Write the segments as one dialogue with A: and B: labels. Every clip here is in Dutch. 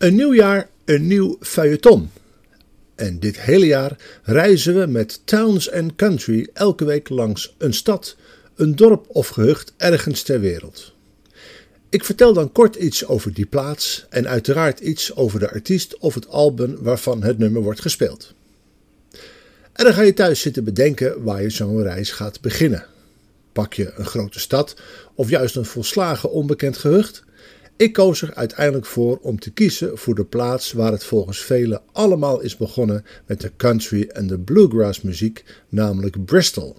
A: Een nieuw jaar, een nieuw feuilleton. En dit hele jaar reizen we met Towns & Country elke week langs een stad, een dorp of gehucht ergens ter wereld. Ik vertel dan kort iets over die plaats en uiteraard iets over de artiest of het album waarvan het nummer wordt gespeeld. En dan ga je thuis zitten bedenken waar je zo'n reis gaat beginnen. Pak je een grote stad of juist een volslagen onbekend gehucht? Ik koos er uiteindelijk voor om te kiezen voor de plaats waar het volgens velen allemaal is begonnen met de country en de bluegrass muziek, namelijk Bristol.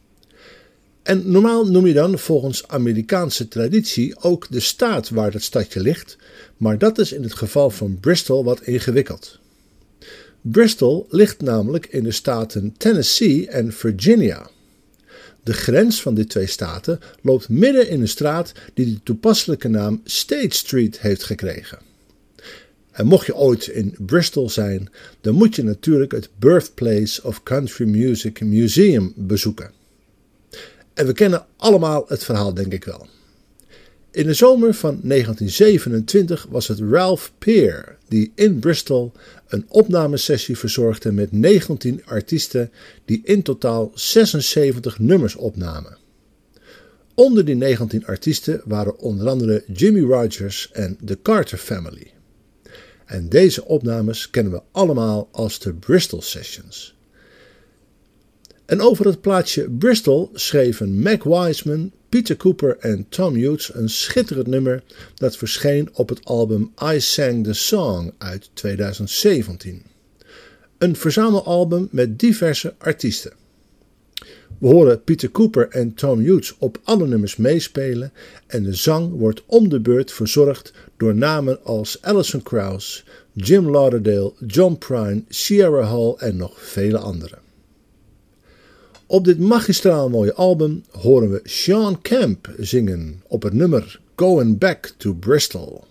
A: En normaal noem je dan volgens Amerikaanse traditie ook de staat waar dat stadje ligt, maar dat is in het geval van Bristol wat ingewikkeld. Bristol ligt namelijk in de staten Tennessee en Virginia. De grens van die twee staten loopt midden in een straat die de toepasselijke naam State Street heeft gekregen. En mocht je ooit in Bristol zijn, dan moet je natuurlijk het Birthplace of Country Music Museum bezoeken. En we kennen allemaal het verhaal, denk ik wel. In de zomer van 1927 was het Ralph Peer die in Bristol een opnamesessie verzorgde met 19 artiesten die in totaal 76 nummers opnamen. Onder die 19 artiesten waren onder andere Jimmie Rodgers en The Carter Family. En deze opnames kennen we allemaal als de Bristol Sessions. En over het plaatsje Bristol schreven Mac Wiseman, Peter Cooper en Tom Hughes een schitterend nummer dat verscheen op het album I Sang the Song uit 2017. Een verzamelalbum met diverse artiesten. We horen Peter Cooper en Tom Hughes op alle nummers meespelen en de zang wordt om de beurt verzorgd door namen als Alison Krauss, Jim Lauderdale, John Prine, Sierra Hall en nog vele anderen. Op dit magistraal mooie album horen we Shawn Camp zingen op het nummer Going Back to Bristol.